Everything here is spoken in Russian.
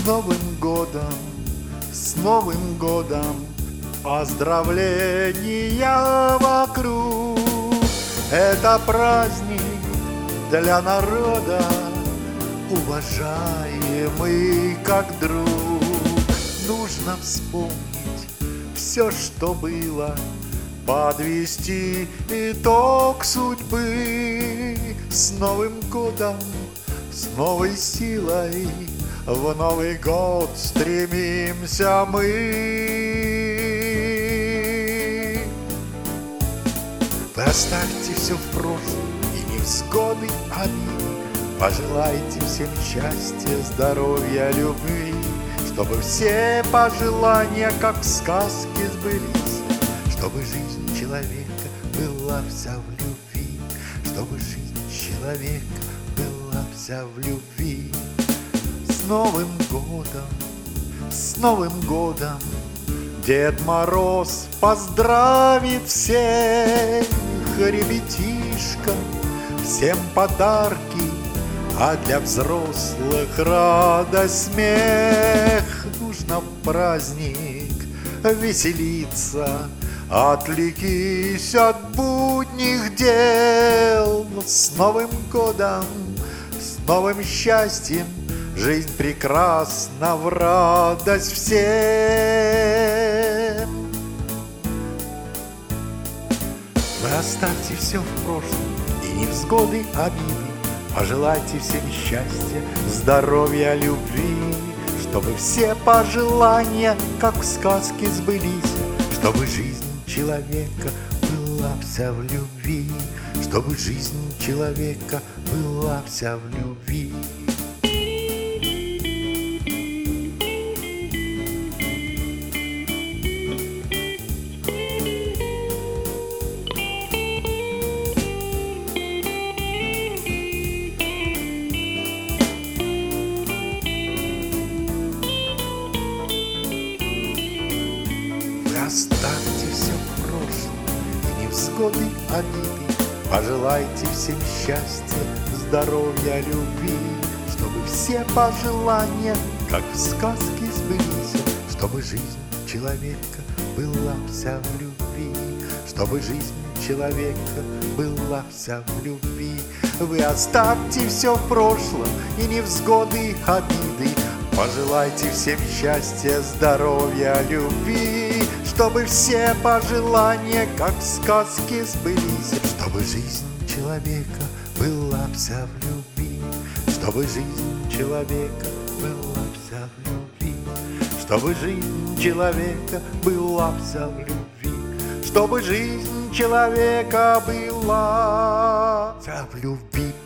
Новым годом, с Новым годом, поздравления вокруг. Это праздник для народа, уважаемый как друг. Нужно вспомнить все, что было, подвести итог судьбы. С Новым годом, с новой силой в Новый год стремимся мы. Вы оставьте все в прошлом и невзгоды, обиды. Пожелайте всем счастья, здоровья, любви, чтобы все пожелания, как в сказке, сбылись, чтобы жизнь человека была вся в любви, чтобы жизнь человека была вся в любви. С Новым годом, с Новым годом, Дед Мороз поздравит всех ребятишкам, всем подарки, а для взрослых радость, смех. Нужно в праздник веселиться, отвлекись от будних дел. С Новым годом, с новым счастьем, жизнь прекрасна в радость всем. Вы оставьте все в прошлом и невзгоды, обиды. Пожелайте всем счастья, здоровья, любви, чтобы все пожелания, как в сказке, сбылись, чтобы жизнь человека была вся в любви, чтобы жизнь человека была вся в любви. Оставьте все в прошлом и невзгоды, обиды. Пожелайте всем счастья, здоровья, любви, чтобы все пожелания, как в сказке, сбылись, чтобы жизнь человека была вся в любви, чтобы жизнь человека была вся в любви. Вы оставьте все в прошлом и невзгоды, обиды. Пожелайте всем счастья, здоровья, любви, чтобы все пожелания, как в сказке, сбылись, чтобы жизнь человека была вся в любви, чтобы жизнь человека была вся в любви, чтобы жизнь человека была вся в любви, чтобы жизнь человека была вся в любви.